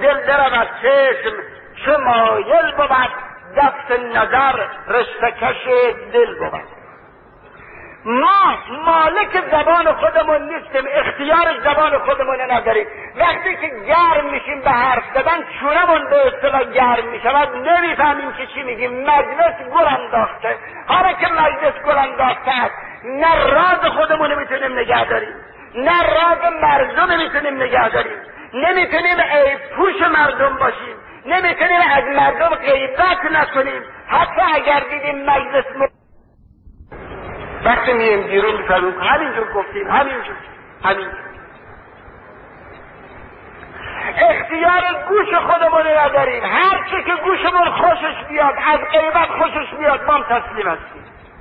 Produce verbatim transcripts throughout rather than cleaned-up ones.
دل درود چشم چه مایل بود، دست نظر رشتکش دل بود. ما مالک زبان خودمون نیستیم، اختیار زبان خودمون نداریم. وقتی که گرم میشیم به حرف زدن چونمون به اصطلاح گرم میشود، نمیفهمیم که چی میگیم. مجلس گل انداخته، حالا که مجلس گل انداخته است نه راز خودمون میتونیم نگه داریم، نه راز مردم میتونیم نگه داریم، نمیتونیم عیب پوش مردم باشیم، نمیتونیم از مردم غیبت نکنیم. حتی اگر دیدیم مجلس م... وقتی مییم بیرون میفرمیم همینجور گفتیم، همینجور همینجور. اختیار گوش خودمون نداریم. هر چی که گوشمون خوشش بیاد، از غیبت خوشش بیاد، ما هم تسلیم هستیم.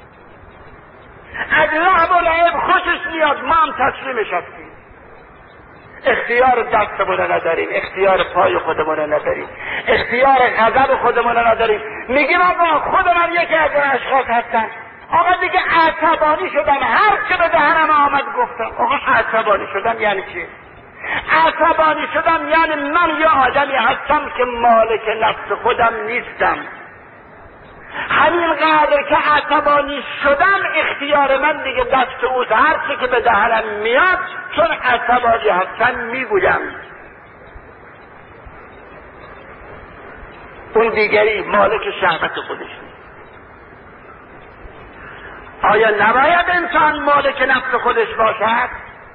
از لعب و لعب خوشش میاد، ما هم تسلیمش هستیم. اختیار دستمون نداریم، اختیار پای خودمون نداریم، اختیار غضب خودمون نداریم. میگیم آقا خود من یکی از اون اشخاص هستم، آقا دیگه عصبانی شدم، هر چه به دهنم آمد گفتم. آقا عصبانی شدم یعنی چی؟ عصبانی شدم یعنی من یه آدمی هستم که مالک نفس خودم نیستم. همینقدر که عصبانی شدم اختیار من دیگه دست اوست. هر چی که به دهنم میاد چون عصبانی هستم میگویم. اون دیگری مالک شهوت خودش نیست. آیا نباید انسان مالک نفس خودش باشد؟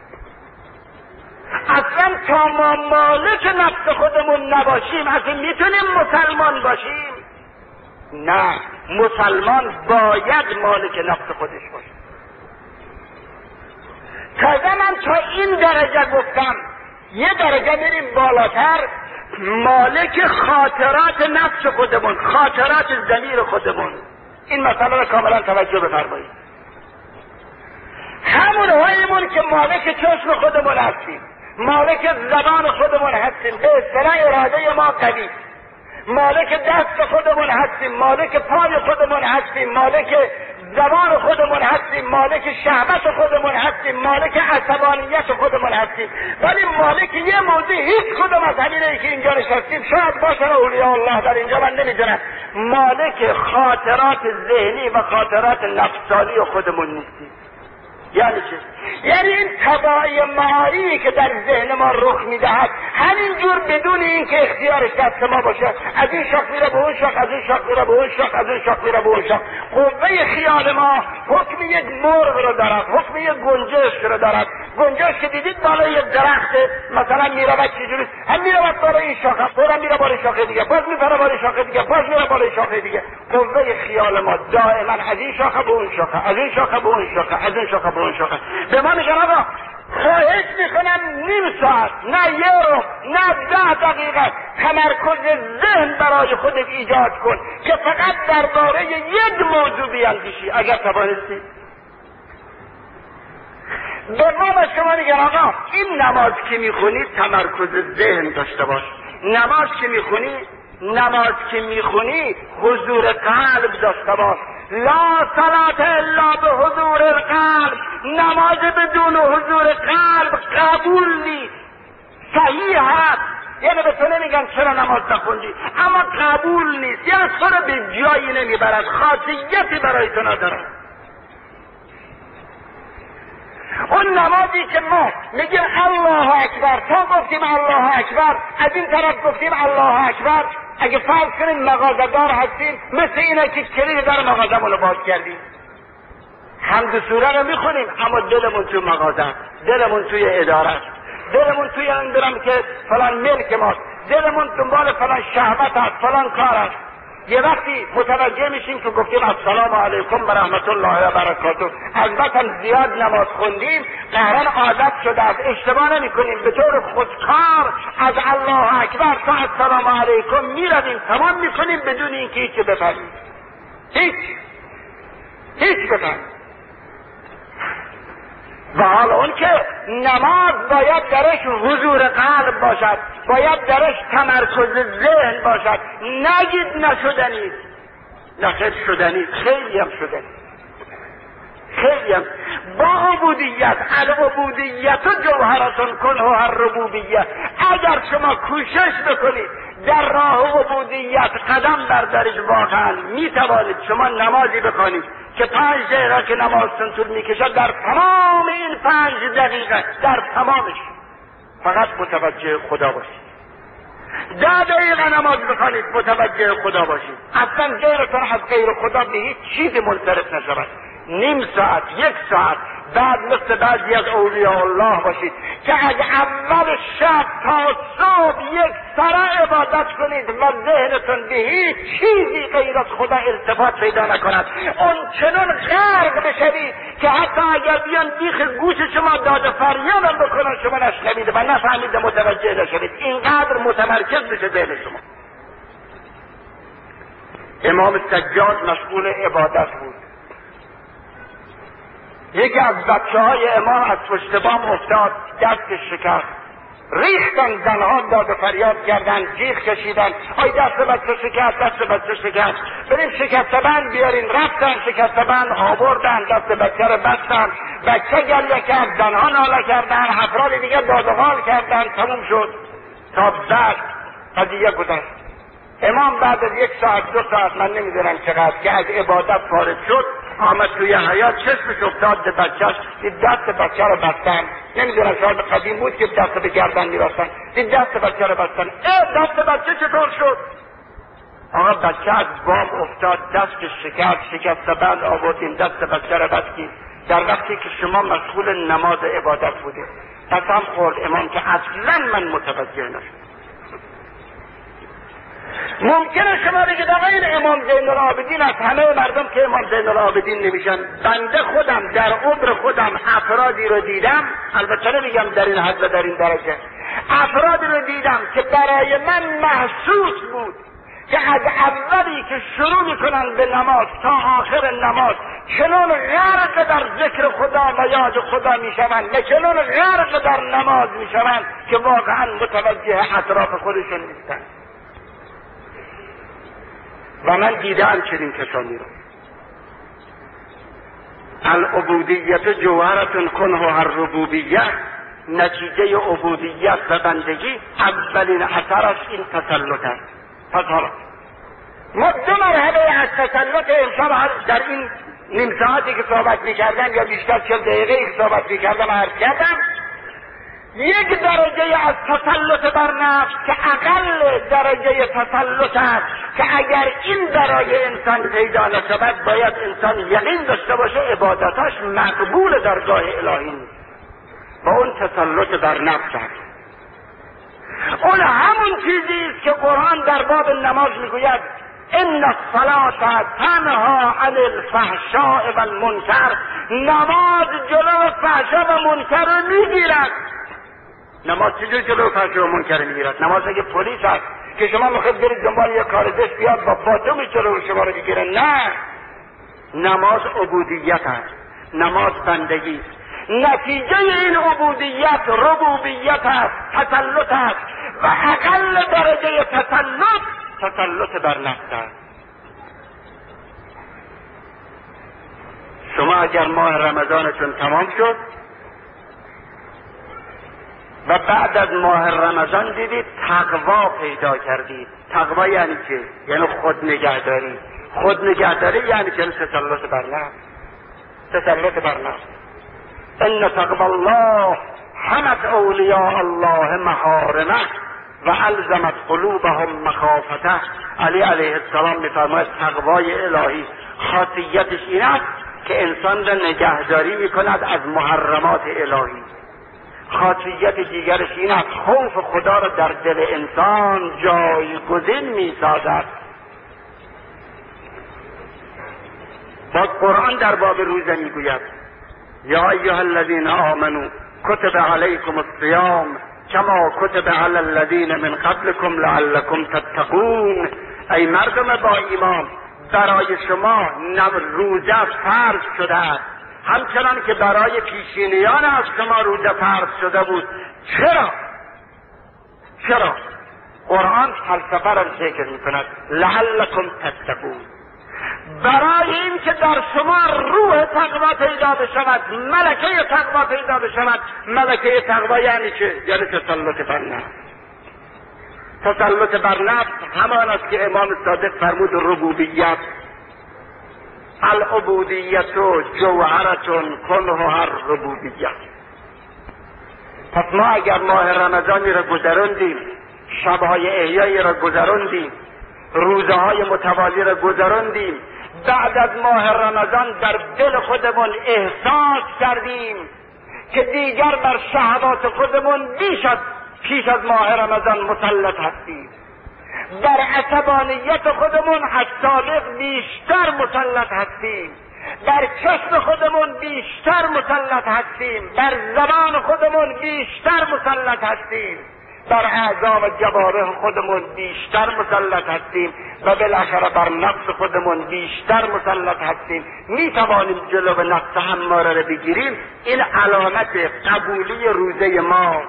اصلا تا ما مالک نفس خودمون نباشیم اصلا میتونیم مسلمان باشیم؟ نه، مسلمان باید مالک نفس خودش باشه. تازه من تا این درجه گفتم، یه درجه بریم بالاتر، مالک خاطرات نفس خودمون، خاطرات ضمیر خودمون. این مسئله را کاملا توجه بفرمایید. همون هایمون که مالک چشم خودمون هستیم، مالک زبان خودمون هستیم، به اصطلاح اراده ما قوی، مالک دست خودمون هستیم، مالک پای خودمون هستیم، مالک زبان خودمون هستیم، مالک شهوت خودمون هستیم، مالک عصبانیت خودمون هستیم. ولی مالک یه موضوع هیچ کدوم از همینه که اینجا نشستیم، شاید باشن اولیاء الله در اینجا، من نمیدونم، مالک خاطرات ذهنی و خاطرات نفسانی خودمون نیستیم. یعنی چه؟ یعنی این تبعی معاری که در ذهن ما رخ میدهد همینجور بدون این که اختیارش دست ما باشه، از این شاخ میره به اون شاخ، از این شاخ میره به اون شاخ، از این شاخ میره به اون شاخ. قوه خیال ما حکم یک مرغ رو دارد، حکم یک گنجشک رو دارد. گنجشک که دیدید بالای یک درخت مثلا میرود چجوری؟ هم میرود بالای این شاخه، فورا میره بالای شاخه دیگه، باز میپره بالای شاخه دیگه، باز میره بالای شاخه دیگه. قوه خیال ما دائما از این شاخه به اون شاخه، از این شاخه به اون شاخه، از این شاخه به اون شاخه. به ما میگن آقا خواهش میکنم نیم ساعت، نه یه رو، نه ده دقیقه تمرکز ذهن برای خودت ایجاد کن که فقط درباره یک موضوع بیاندیشی. اگر توانستی به ما به شما میگن آقا این نماز که میخونی تمرکز ذهن داشته باش، نماز که میخونی نماز که میخونی حضور قلب داشته باش. لا صلاة الا به حضور القلب. نماز بدون حضور قلب قبول نیست. صحیح هست، یعنی به تو نمیگن چرا نماز نخوندی، اما قبول نیست، یعنی تو رو به جایی نمیبرد، خاصیتی برای تو ندارد. اون نمازی که ما میگیم الله اکبر، تا گفتیم الله اکبر، از این طرف گفتیم الله اکبر، اگه فرض کنیم مغازه‌دار هستیم، مثل اینه که کلید در مغازه‌مون رو باز کردیم، حمد سوره رو میخونیم اما دلمون توی مغازه، دلمون توی اداره، دلمون توی این درم که فلان ملک ماست، دلمون دنبال فلان شهوت است، فلان کار است. یه وقتی متوجه میشیم که گفتیم السلام علیکم و رحمت الله و برکاته، البته زیاد نماز خوندیم، قهرن عادت شده است، اشتباه نمی کنیم، به طور خودکار از الله اکبر تا السلام علیکم میرویم، تمام میکنیم بدون اینکه هیچ بفهمیم، هیچ هیچ بفهمیم. و حالا اون که نماز باید درش حضور قلب باشد، باید درش تمرکز ذهن باشد. نگید نشدنید، نخیر شدنید، خیلی هم شدنید، خیلی هم. با عبودیت. العبودیت جوهرتون کنه الربوبیه. اگر شما کوشش بکنید در راه عبودیت قدم بردارید، واقعا می توانید شما نمازی بخوانید که پنج دقیقه که نمازتون طول میکشد، در تمام این پنج دقیقه در تمامش فقط متوجه خدا باشید. ده دقیقه نماز بخوانید متوجه خدا باشید، اصلا غیرتون از غیر خدا به هیچ چیزی منصرف نشود. نیم ساعت، یک ساعت بعد مثل بعضی از اولیاء الله باشید که از اول شب تا صبح یک سره عبادت کنید و ذهنتون به هیچ چیزی غیر از خدا التفات پیدا نکند. اون چنان غرق بشوید که حتی اگر بیان بیخ گوش شما داد فریادم بکنن شما نشنوید و نفهمید، متوجه نشوید. اینقدر متمرکز بشه ذهن شما. امام سجاد مشغول عبادت بود. یکی از بچه های امام از پشت بام افتاد، دستش شکست، ریختن، زنها داد و فریاد کردن، جیغ کشیدن، آی دست بچه شکست، دست بچه شکست، بریم شکسته بند بیارین. رفتن شکسته بند آوردن، دست بچه رو بستن، بچه گریه کرد، زنها ناله کردن، افراد دیگه داد و غال کردن، تموم شد. تا بعد قضیه گذشت. امام بعد از یک ساعت دو ساعت من نمیدونم چقدر که از عبادت فارغ شد، آمد توی حیات، چشمش افتاد به بچهش، دید دست بچه رو بستن. نمیدونم شاید قدیم بود که دست به گردن میبستن، دید دست بچه رو بستن. اه دست بچه چطور شد؟ آقا بچه از بام افتاد، دستش شکست، شکسته بند آوردیم، دست بچه رو بستیم. در وقتی که شما مشغول نماز عبادت بودید. قسم خورد امام که اصلا من متوجه نشد. ممکنه شما بگید آقا این امام زین العابدین از همه مردم که امام زین العابدین نمیشن. بنده خودم در عمر خودم افرادی رو دیدم، البته نمیگم در این حد و در این درجه، افرادی رو دیدم که برای من محسوس بود که از اولی که شروع میکنن به نماز تا آخر نماز چنان غرق در ذکر خدا و یاد خدا میشوند و چنان غرق در نماز میشوند که واقعا متوجه اطراف خودشون نیستن. و من دیدم چنین کسانی رو. العبودیت جوهرتون کنه الربوبیه. نتیجه عبودیت و بندگی اولین اثرش این تسلط است. پس حالا ما دو مرحله از تسلط انسان در این نیم ساعتی که صحبت میکردم یا بیشتر چل دقیقه که صحبت میکردم عرض کردم. یک درجه از تسلط بر نفس که اقل درجه تسلط است که اگر این برای انسان پیدا نشود باید انسان یقین داشته باشه عبادتاش مقبول درگاه الهی نیست. و اون تسلط بر نفس است. اون همون چیزی است که قرآن در باب نماز میگوید ان الصلاة تنها عن الفحشاء و المنکر. نماز جلو فحشا و منکر رو میگیرد. نماز چجور جلو فحشا و منکر میگیرد؟ نماز اگه پلیس هست که شما میخواید برید دنبال یک کار دست بیاد با باتوم جلو شما رو بگیره، نه. نماز عبودیت است، نماز بندگی است. نتیجه این عبودیت ربوبیت است، تسلط است و اقل درجه تسلط تسلط بر نفس است. شما اگر ماه رمضانتون تمام شد و بعد از ماه رمضان دیدید تقوا پیدا کردید. تقوا یعنی چه؟ یعنی خود نگهداری. خود نگهداری یعنی چه؟ تسلط بر نفس. تسلط بر نفس. ان تقوی الله حمت اولیاء الله محارمه و الزمت قلوبهم مخافته. علی علیه السلام میفرماید تقوای الهی خاصیتش این است که انسان را نگهداری میکند از محرمات الهی. خاصیت دیگرش این است خوف خدا را در دل انسان جایگزین میسازد. باز قرآن در باب روزه میگوید یا ایها الذین آمنوا کتب علیکم الصیام کما کتب علی الذین من قبلکم لعلکم تتقون. ای مردم با ایمان برای شما روزه فرض شده است همچنان که برای پیشینیان از شما روزه فرض شده بود. چرا؟ چرا؟ قرآن فلسفه را ذکر میکند لعلکم تتقون. برای این که در شما روح تقوا پیدا بشود، ملکه تقوا پیدا بشود. ملکه تقوا یعنی چه؟ یعنی تسلط بر نفس. تسلط بر نفس همان است که امام صادق فرمود ربوبیت العبودیت جوهرتون کنها ربوبیت. پس ما اگر ماه رمضانی را گذراندیم، شبهای احیایی را گذراندیم، روزه های متوالی را گذراندیم، بعد از ماه رمضان در دل خودمون احساس کردیم که دیگر بر شهوات خودمون بیش از پیش از ماه رمضان مسلط هستیم، بر عصبانیت خودمون از سابق بیشتر مسلط هستیم، بر چشم خودمون بیشتر مسلط هستیم، بر زبان خودمون بیشتر مسلط هستیم، بر اعضا و جوارح خودمون بیشتر مسلط هستیم و بالاخره بر نفس خودمون بیشتر مسلط هستیم. می توانیم جلو نفس اماره را بگیریم. این علامت قبولی روزه ما.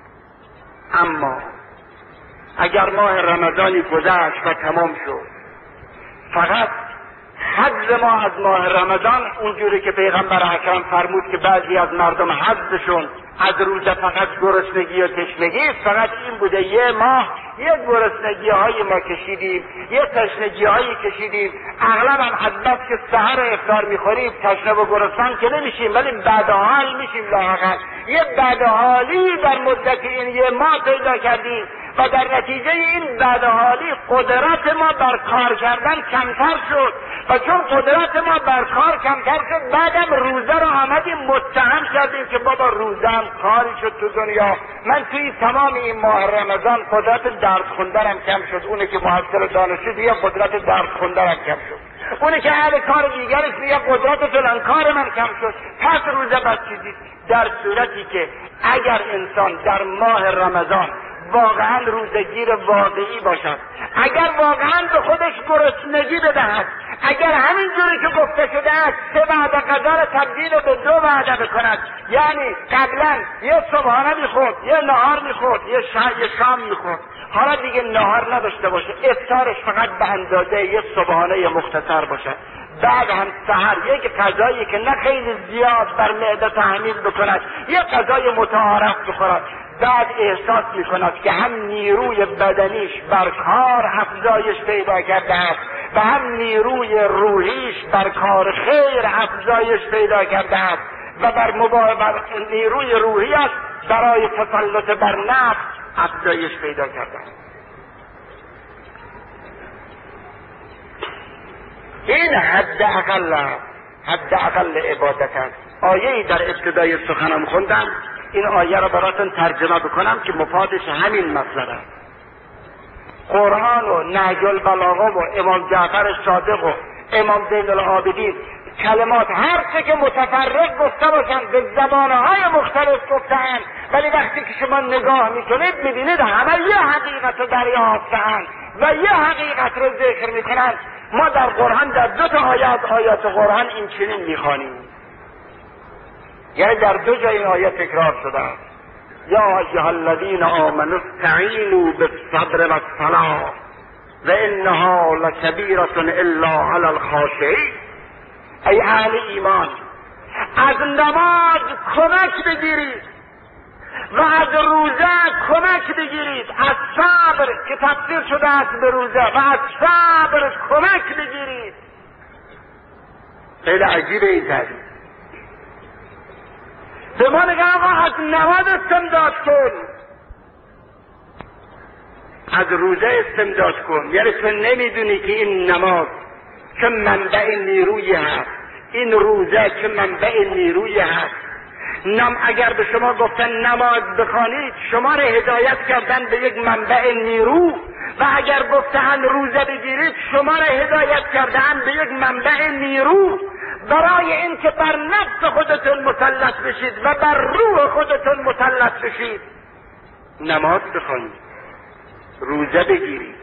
اما اگر ماه رمضانی گذشت و تمام شد، فقط حظ ما از ماه رمضان اونجوری که پیغمبر اکرم فرمود که بعضی از مردم حظشون از روزه فقط گرسنگی و تشنگی، فقط این بوده یه ماه یه گرسنگی های ما کشیدیم، یه تشنگی هایی کشیدیم، اغلب هم از بس که سحر افطار میخوریم تشنه و گرسنه که نمیشیم، ولی بدحال میشیم. لااقل یه بدحالی در مدت این یه ماه پیدا کردیم و در نتیجه این بدحالی قدرت ما بر کار کردن کمتر شد و چون قدرت ما بر کار کمتر شد، بعدم روزه رو آمدیم متهم کردیم که بابا روزه هم کاری شد تو دنیا. من توی تمام این ماه رمضان قدرت درد خوندنم کم شد، اونه که محصل دانشجو دیگه قدرت درد خوندنم کم شد، اونه که اهل کار دیگرش دیگه قدرت فلان کار من کم شد، پس روزه بس چیزی. در صورتی که اگر انسان در ماه رمضان واقعا روزگیر واقعی باشد، اگر واقعا به خودش گرسنگی بدهد، اگر همین جوری که گفته شده است سه وعده غذا را تبدیل به دو وعده بکند، یعنی قبلا یه صبحانه میخورد، یه نهار میخورد، یه شام یه شام میخورد، حالا دیگه نهار نداشته باشه، افطارش فقط به اندازه یه صبحانه مختصر باشه، بعد هم سحر یک غذایی که نه خیلی زیاد بر معده تحمیل بکند، یه غذای متعارف بخورد، بعد احساس میکند که هم نیروی بدنیش بر کار افزایش پیدا کرده است و هم نیروی روحیش بر کار خیر افزایش پیدا کرده است و بر مبارزه نیروی روحی است برای تسلط بر نفس افزایش پیدا کرده است. این حد اقل حد اقل عبادت است. آیه‌ای در ابتدای سخنم خوندم، این آیه را براتون ترجمه بکنم که مفادش همین مطلب است. قرآن و نهج البلاغه و امام جعفر صادق و امام زین العابدین کلمات هر چه که متفرق گفته باشند به زبانهای مختلف گفته‌اند، ولی وقتی که شما نگاه میکنید میبینید همه یه حقیقت رو دریافته‌اند و یه حقیقت رو ذکر میکنند. ما در قرآن در دو تا آیات آیات قرآن این چنین میخوانیم، یعنی در دو جای این آیه تکرار شده است: یا ایها الذین آمنوا استعینوا بالصبر والصلاة و انها لکبیرة الا علی الخاشعین. ای اهل ایمان، از نماز کمک بگیرید و از روزه کمک بگیرید، از صبر که تفسیر شده است به روزه و از صبر کمک بگیرید. خیلی عجیبه این تعبیر. به ما نگه آقا از نماز استمداد کن، از روزه استمداد کن، یعنی تو نمیدونی که این نماز که منبع نیروی هست، این روزه که منبع نیروی هست. نم اگر به شما گفتن نماز بخوانید، شما را هدایت کردن به یک منبع نیرو، و اگر گفتن روزه بگیرید، شما را هدایت کردن به یک منبع نیرو، برای اینکه بر نفس خودتون مسلط بشید و بر روح خودتون مسلط بشید. نماز بخوانید، روزه بگیرید.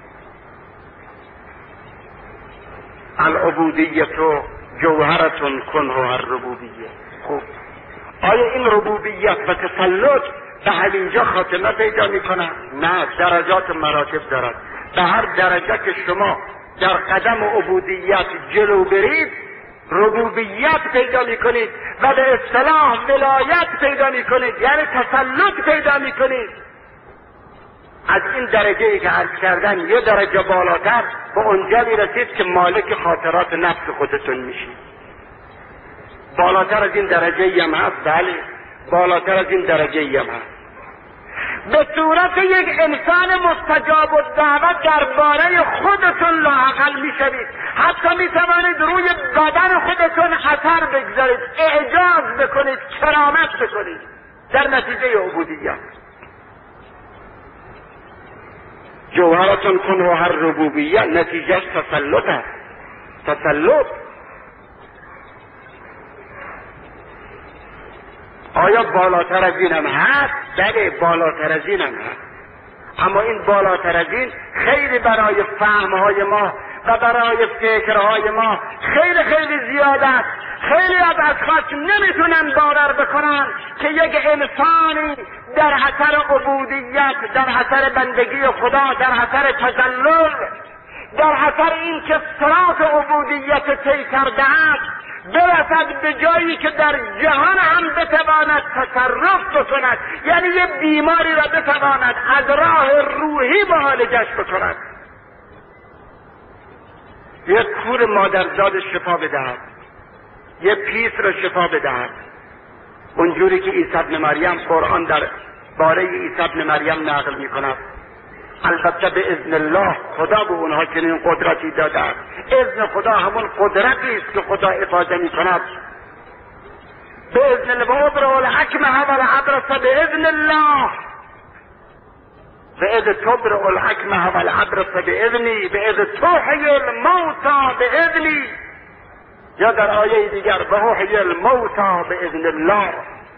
العبودیت جوهرتون کنه الربوبیه. خوب، آیا این ربوبیت و تسلط به همینجا خاتمه پیدا میکنه؟ نه، درجات مراتب دارد. به هر درجه که شما در قدم عبودیت جلو برید ربوبیت پیدا میکنید و به اصطلاح ولایت پیدا میکنید، یعنی تسلط پیدا میکنید. از این درجه ای که عرض کردن یه درجه بالاتر به اونجا میرسید که مالک خاطرات نفس خودتون میشید. بالاتر از این درجه ای هم هست، بله بالاتر از این درجه ای هم هست. به صورت یک انسان مستجاب الدعوت درباره خودتون لااقل میشوید، حتی میتوانید روی بدن خودتون اثر بگذارید، اعجاز بکنید، کرامت بکنید در نتیجه عبودیت. جوهرتون کنه هر ربوبیت نتیجهش تسلط است. تسلط آیا بالاتر از این هم هست؟ بله بالاتر از این هم هست، اما این بالاتر از این خیلی برای فهمهای ما و برای فکرهای ما خیلی خیلی زیاد است. خیلی از اشخاص نمیتونن باور بکنن که یک انسانی در اثر عبودیت، در اثر بندگی خدا، در اثر تذلل، در اثر این که صراط عبودیت طی کرده است برسد به جایی که در جهان هم بتواند تصرف بکند، یعنی یه بیماری را بتواند از راه روحی معالجش بکند، یک کور مادرزاد شفا بدهد، یه پیس را شفا بدهد، اونجوری که عیسی ابن مریم قرآن در باره عیسی ابن مریم نقل میکند. البته به اذن الله خدا به اونها چنین قدرتی داده است. اذن خدا همون قدرتی است که خدا افاده میکند. به اذن الله ابرئ الاکمه والابرص به اذن الله، به اذن تبرئ الاکمه والابرص به اذنی، به اذن تحیی الموتى به اذنی، یا در آیه دیگر به احیی الموتى به اذن الله.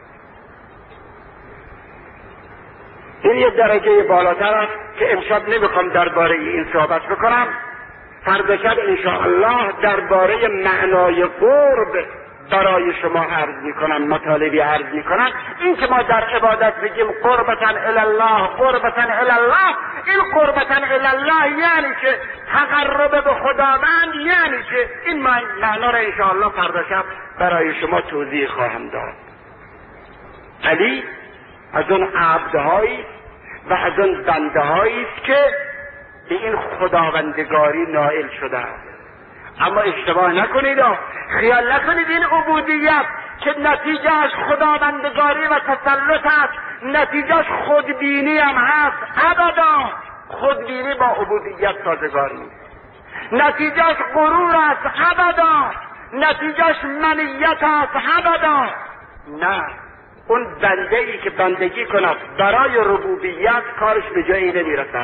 این یه درجه بالاتر است که امشب نمیخوام درباره این صحبت بکنم. فردا شب انشاءالله درباره معنای قرب برای شما عرض میکنم، مطالبی عرض میکنم. این که ما در عبادت بگیم قربتاً الی الله، قربتاً الی الله، این قربتاً الی الله یعنی که تقرب به خداوند، یعنی که این معنا را انشاءالله فردا شب برای شما توضیح خواهم داد. علی از اون عبدهایی و از اون بندهایی است که به این خداوندگاری نائل شده است. اما اشتباه نکنید، خیال نکنید این عبودیت که نتیجهش خداوندگاری و تسلط است، نتیجهش خودبینی هم هست. ابدا خودبینی با عبودیت سازگار نیست. نتیجهش غرور است. ابدا نتیجهش منیت است. ابدا نه. اون بنده ای که بندگی کند برای ربوبیت کارش به جایی نمیرسد.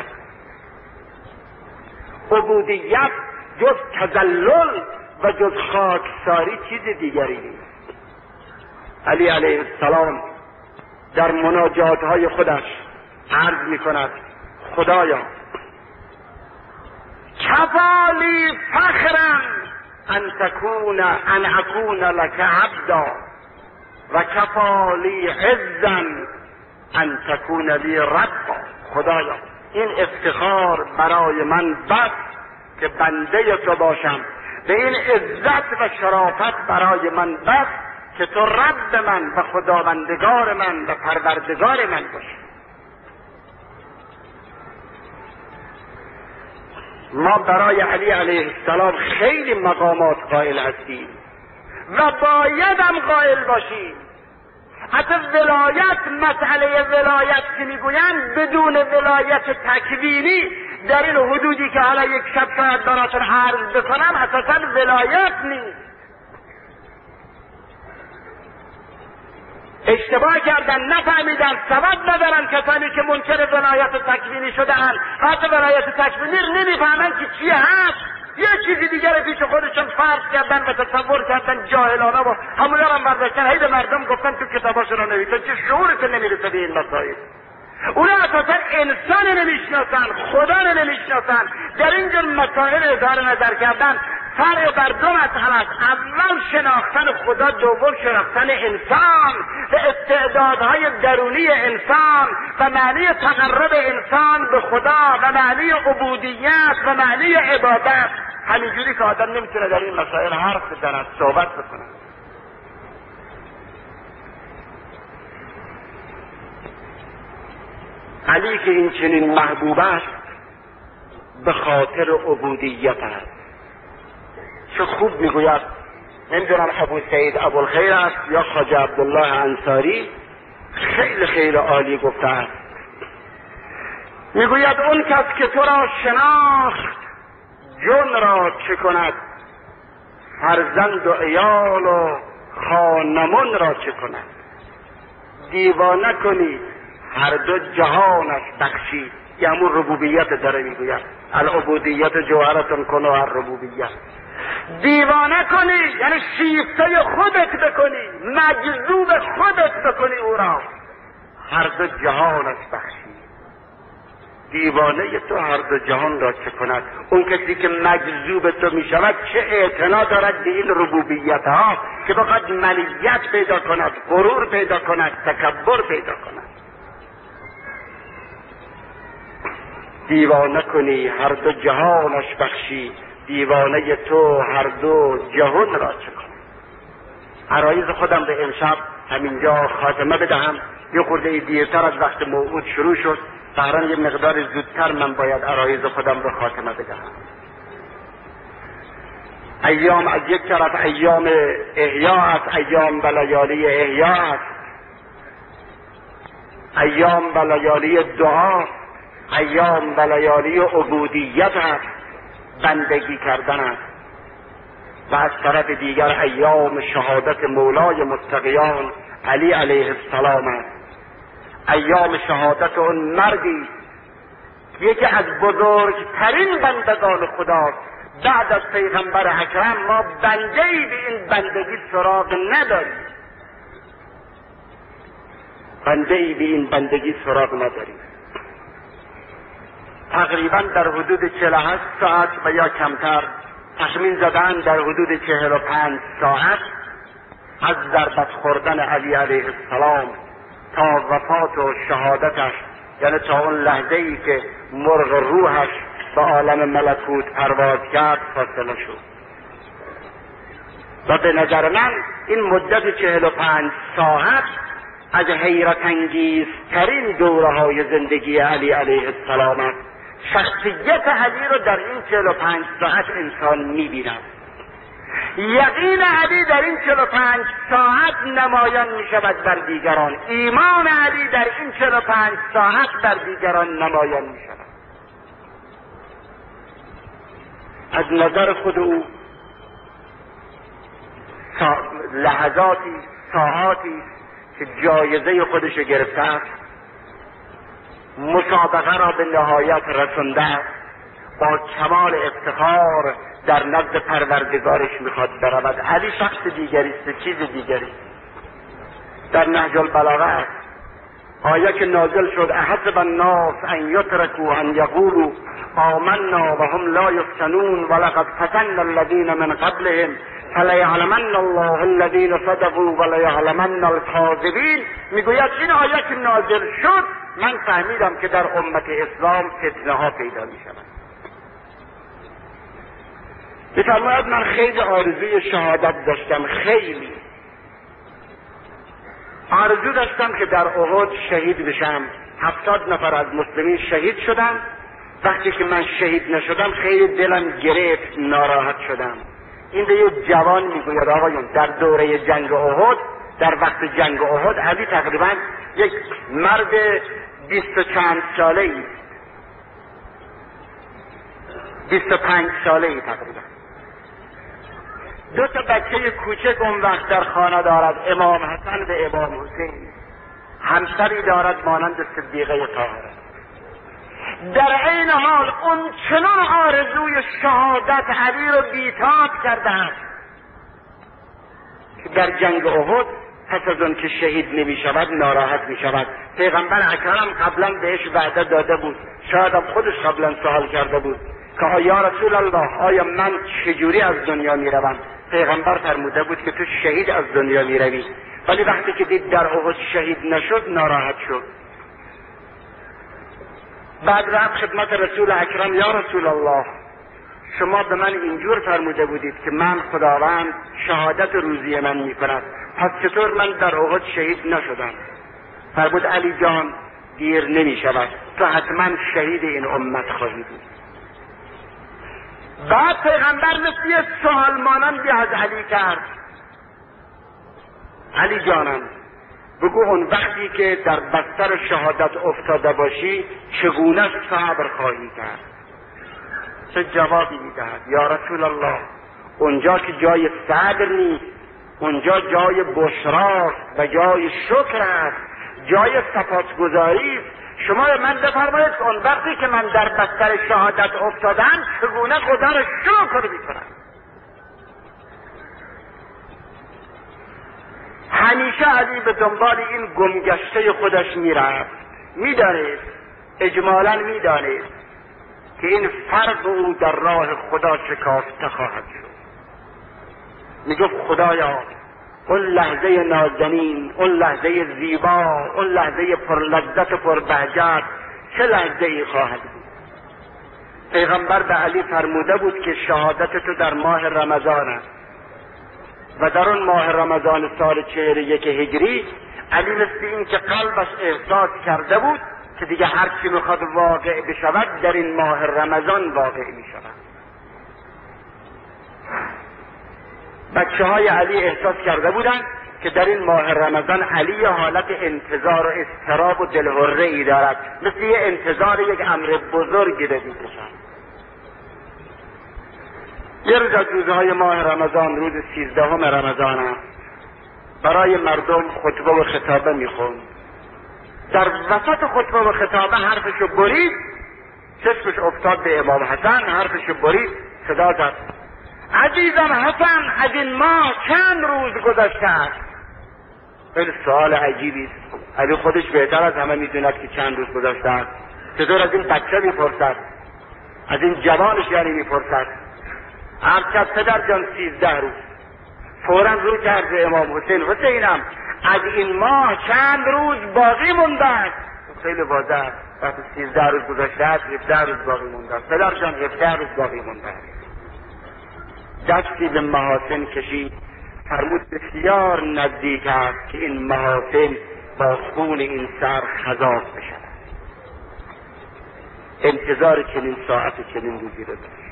عبودیت جز تذلل و جز خاکساری چیز دیگری نیست. علی علیه السلام در مناجاتهای خودش عرض می کند خدایا کفالی فخرا ان تکون ان اکون لک عبدا و کفالی عزا ان تکون لی ربا. خدایا این افتخار برای من بس که بنده تو باشم، به این عزت و شرافت برای من بس که تو رب من و خداوندگار من و پروردگار من باشی. ما برای علی علیه السلام خیلی مقامات قائل هستیم و بایدم قائل باشیم. حتی ولایت، مسئله ولایت که میگویند بدون ولایت تکوینی در این حدودی که حالا یک شب شاید براتون عرض بکنم اساسا ولایت نیست. اشتباه کردن، نفهمیدن، سبب ندارن کسانی که منکر ولایت تکوینی شده‌اند. حتی ولایت تکوینی نمیفهمن که چی هست، یه چیزی دیگر پیش خودشون فرض کردن و تصور کردن جاهلانه و همونا هم برداشتن هی به مردم گفتن تو کتاباشون رو نویسن. چه شعورتون نمیرسه به این مسائل. اونا اساسا انسان نمیشناسن، خدا نمیشناسن. در اینجور مسائل اظهار نظر کردن فرق بر دو مسئله است. اول شناختن خدا، دوم شناختن انسان و استعدادهای درونی انسان و معنی تقرب انسان به خدا و معنی عبودیت و معنی عبادت. همینجوری که آدم نمیتونه در این مسائل حرف بزند، صحبت بکنه. علی که این چنین محبوب است به خاطر عبودیت است. چه خوب میگوید، نمیدونم ابو سعید ابوالخیر است یا خواجه عبدالله انصاری، خیلی خیلی عالی گفته است. میگوید اون کس که تو را شناخت جن را چه کند، فرزند و عیال و خانمان را چه کند. دیوانه کنی هر دو جهانش بخشی. یه همون ربوبیت داره میگوید، العبودیت جوهرتون کنو هر ربوبیت. دیوانه کنی یعنی شیفته خودت بکنی، مجذوب خودت بکنی او را، هر دو جهانش بخشی. دیوانه تو هر دو جهان را چه کند. اون کسی که مجذوب تو می شود چه اعتنا دارد به این ربوبیت ها که بخواد ملیت پیدا کند، غرور پیدا کند، تکبر پیدا کند. دیوانه کنی هر دو جهانش بخشی، دیوانه تو هر دو جهان را چه کند. عرایض خودم به امشب همینجا خاتمه بدهم. یه خورده دیرتر از وقت موعود شروع شد، قرار یه مقدار زودتر من باید عرایض خودم رو خاتمه بدهم. ایام از یک طرف ایام احیا است، ایام و لیالی احیا است، ایام و لیالی دعا، ایام و لیالی عبودیت است، بندگی کردن است. و از طرف دیگر ایام شهادت مولای متقیان علی علیه السلام است. ایام شهادت اون مردی یکی از بزرگترین بندگان خدا بعد از پیغمبر اکرم. ما بنده‌ای به این بندگی سراغ نداریم، بنده‌ای به این بندگی سراغ نداریم. تقریبا در حدود چهل و هشت ساعت و یا کمتر تخمین زدن در حدود چهل و پنج ساعت از ضربت خوردن علی علیه السلام تا وفات و شهادتش، یعنی تا اون لحظه ای که مرغ روحش به عالم ملکوت پرواز کرد فاصله شد. و به نظر من این مدت چهل و پنج ساعت از حیرت انگیزترین دوره های زندگی علی علیه السلام است. شخصیت علی رو در این چهل و پنج ساعت انسان میبیند. یقین علی در این چهل و پنج ساعت نمایان می شود بر دیگران. ایمان علی در این چهل و پنج ساعت بر دیگران نمایان می شود. از نظر خود او سا... لحظاتی، ساعاتی که جایزه خودش گرفته است، مسابقه را به نهایت رسانده، با کمال افتخار در نزد پروردگارش میخواد برود. علی شخص دیگری است، چیز دیگری. در نهج البلاغه است آیه که نازل شد: احسب الناس ان یترکوا ان یقولوا آمنا وهم لا یفتنون ولقد فتنا الذین من قبلهم فلیعلمن الله الذین صدقوا ولیعلمن الکاذبین. میگوید این آیه که نازل شد من فهمیدم که در امت اسلام فتنه ها پیدا میشود. بفرماید من خیلی آرزوی شهادت داشتم، خیلی آرزو داشتم که در احد شهید بشم. هفتاد نفر از مسلمین شهید شدن. وقتی که من شهید نشدم خیلی دلم گرفت، ناراحت شدم. این به یه جوان میگوید آقایون در دوره جنگ احد، در وقت جنگ احد علی تقریبا یک مرد بیست و چند ساله ای، بیست و پنج ساله ای تقریبا، دو تا بچه کوچک اون وقت در خانه دارد، امام حسن و امام حسین. همسری دارد مانند صدیقه طاهره. در عین حال اون چنان آرزوی شهادت علی رو بیتاب کرده است که در جنگ احد پس از اون که شهید نمی شود ناراحت می شود. پیغمبر اکرم قبلا بهش وعده داده بود، شاید هم خودش قبلا سوال کرده بود که یا رسول الله آیا من چجوری از دنیا می روم؟ پیغمبر فرموده بود که تو شهید از دنیا می روی. ولی وقتی که دید در احد شهید نشد ناراحت شد. بعد رفت خدمت رسول اکرم: یا رسول الله شما به من اینجور فرموده بودید که من خداوند شهادت روزی من میکند، پس چطور من در احد شهید نشدم؟ فرمود علی جان دیر نمی شود، تو حتما شهید این امت خواهی بود. بعد پیغمبر مثل سوال مانندی از علی کرد، علی جانم بگو اون وقتی که در بستر شهادت افتاده باشی چگونه صبر خواهی کرد؟ چه جوابی میدهد؟ یا رسول الله اونجا که جای صبر نیست، اونجا جای بشراست و جای شکر است، جای سپاسگزاری است. شما من بفرمایید که اون وقتی که من در بستر شهادت افتادم چگونه خدا را شکر میکنم؟ همیشه علی به دنبال این گمگشته خودش میرفت، میدانست، اجمالا میدانست که این فرق او در راه خدا شکافته خواهد شد. میگفت خدایا اون لحظه نازنین، اون لحظه زیبا، اون لحظه پرلذت و پربهجت چه لحظه ای خواهد بود؟ پیغمبر به علی فرموده بود که شهادت تو در ماه رمضان است و در اون ماه رمضان سال چهل یک هجری علی مثل این که قلبش احساس کرده بود که دیگه هر چی میخواد واقع بشود در این ماه رمضان واقع میشود. بچه های علی احساس کرده بودن که در این ماه رمضان علی حالت انتظار و اضطراب و دلهره ای دارد، مثل یه انتظار یک امر بزرگی رو میکشد. یه روز از روزهای ماه رمضان، روز سیزدهم رمضان است، برای مردم خطبه و خطابه میخوند. در وسط خطبه و خطابه حرفشو برید، چشمش افتاد به امام حسن، حرفشو برید، صدا زد عزیزم حسن از این ماه چند روز گذشته است؟ خیلی سوال عجیبی است. علی خودش بهتر از همه میدوند که چند روز گذشته است. چطور از این بچه میپرسد؟ از این جوانش یعنی میپرسد؟ عرض پدر جان سیزده روز. فوراً رو کرد به امام حسین، حسینم از این ماه چند روز باقی مونده است؟ خیلی واضح است، وقتی سیزده روز گذشته است هفده روز باقی مونده است. پدر جان هفده روز باقی مونده است. دستی به محاسن کشید، فرمود بسیار نزدیک است که این محاسن با خون این سر خضاب بشود. انتظار چنین ساعت چنین روزی رو داشت.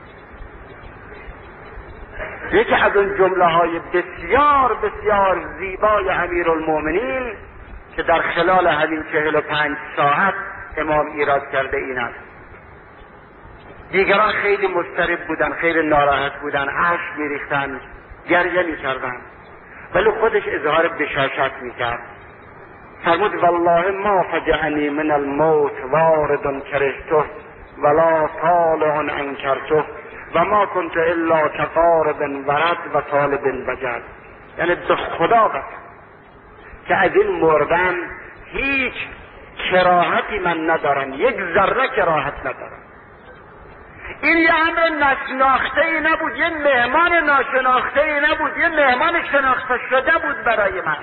یکی از اون جمله های بسیار بسیار زیبای امیرالمؤمنین که در خلال همین چهل و پنج ساعت امام ایراد کرده این است. دیگران خیلی مضطرب بودن، خیلی ناراحت بودن، اشک میریختن، گریه میکردن، ولی خودش اظهار بشاشت میکرد. فرمود والله ما فجعنی من الموت وارد کرشته ولا صالح انکرته و ما کنت الا کقارب ورد و طالب وجد. یعنی به خدا قسم که از این مردن هیچ کراهتی من ندارم، یک ذره کراهت ندارم. این یه امر نشناخته ای نبود، یه مهمان ناشناخته ای نبود، یه مهمان شناخته شده بود برای من.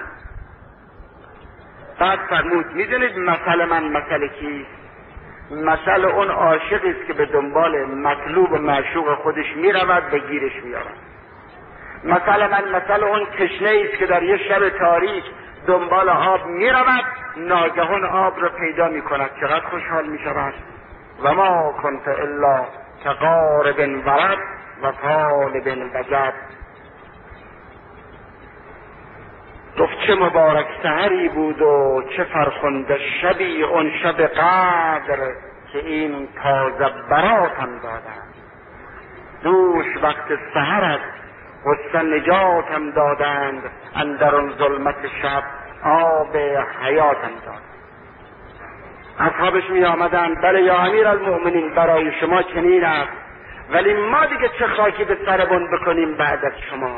بعد فرمود میدونید مثل من مثل کی؟ مثل اون عاشقی است که به دنبال مطلوب و معشوق خودش میرود و گیرش میارد. مثل من مثل اون تشنه است که در یه شب تاریک دنبال آب میرود، ناگهان آب را پیدا میکند، چقدر خوشحال میشود. و ما کنت الا کقارب ورد و طالب وجد. گفت چه مبارک سحری بود و چه فرخنده شبی اون شب قدر که این تازه براتم دادند. دوش وقت سحر است غصه نجاتم دادند، اندر اون ظلمت شب آب حیاتم دادند. اصحابش می آمدند بله یا امیر المؤمنین برای شما چنین است، ولی ما دیگه چه خاکی به سرمون بکنیم بعد از شما.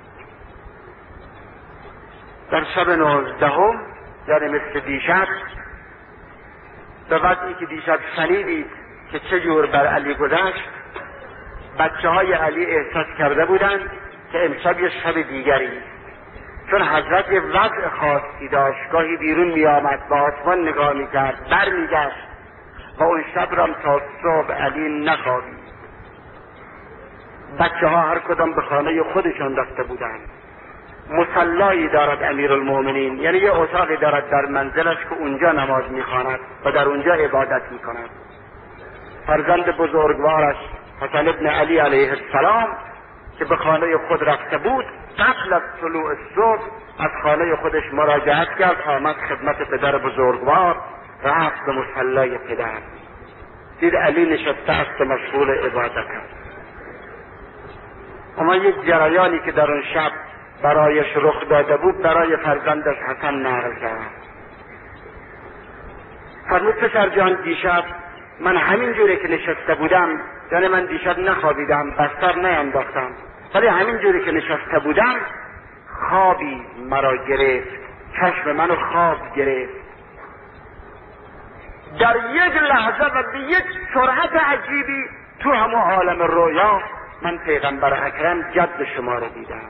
در شب نوزدهم یعنی مثل دیشب، به وقتی که دیشب شنیدید که چه جور بر علی گذشت، بچه های علی احساس کرده بودند که امشب یه شب دیگری، چون حضرت یه وضع خاصی داشت، گاهی بیرون می آمد با آسمان نگاه می کرد، بر می گشت و اون شب را تا صبح علی نخوابید. بچه ها هر کدام به خانه خودشان رفته بودند. مصلایی دارد امیرالمؤمنین، یعنی یه اتاقی دارد در منزلش که اونجا نماز میخواند و در اونجا عبادت میکند. فرزند بزرگوارش حسن ابن علی علیه السلام که به خانه خود رفته بود، قبل از طلوع صبح از خانه خودش مراجعت کرد، آمد خدمت پدر بزرگوار، رفت به مصلای پدر، دید علی نشسته است و مشغول عبادت است. اما یک جریانی که در اون شب برایش رخ داده بود برای فرزندش حسن نقل کرد. فرمود پسر جان، دیشب من همین جوری که نشسته بودم، یعنی من دیشب نخوابیدم، بستر نینداختم، ولی همین جوری که نشسته بودم خوابی مرا گرفت، چشم منو خواب گرفت. در یک لحظه و به یک سرعت عجیبی تو همون عالم رویا من پیغمبر اکرم جد شما رو دیدم.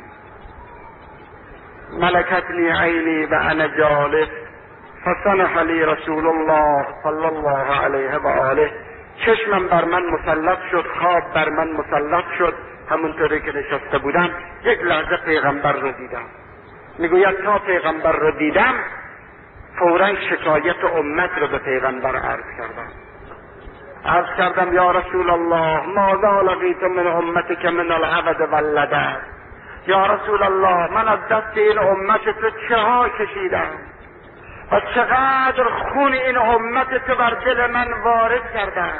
ملکتنی عینی و انا جالس فسنح لی رسول الله صلی الله علیه و آله. چشمم بر من مسلط شد، خواب بر من مسلط شد، همونطوری که نشسته بودم یک لحظه پیغمبر رو دیدم. میگوید تا پیغمبر رو دیدم فوراً شکایت امت رو به پیغمبر عرض کردم. عرض کردم یا رسول الله ماذا لقیت من امتک من العبد واللدن. یا رسول الله من از دست این امت تو چه ها کشیدم و چقدر خون این امت تو بر دل من وارد کردن.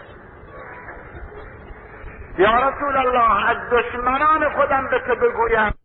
یا رسول الله از دشمنان خودم به تو بگویم